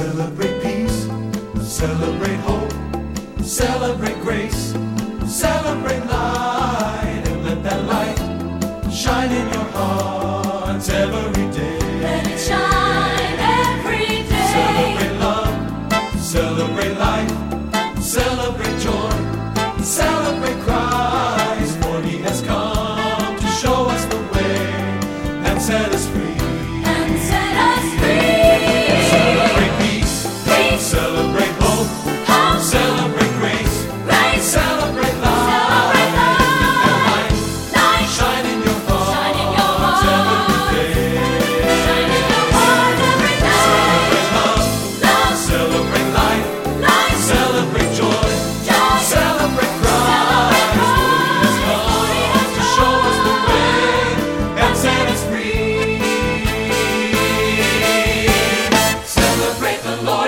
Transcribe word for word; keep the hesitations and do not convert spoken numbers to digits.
Celebrate peace, celebrate hope, celebrate grace, celebrate light, and let that light shine in your hearts every day. Let it shine every day. Celebrate love, celebrate life, celebrate joy, celebrate Christ, for He has come to show us the way and set us free. And set us free. Celebrate peace, Peace. celebrate hope, Hope. celebrate grace, Grace. celebrate life, Celebrate and let that light Light. shine in your heart, Shine in your heart. every day. Shine in your heart every day. Celebrate love, Love. celebrate life, Light. celebrate joy, Joy. celebrate Christ, for He has come to show us the way and set us free. Celebrate the Lord.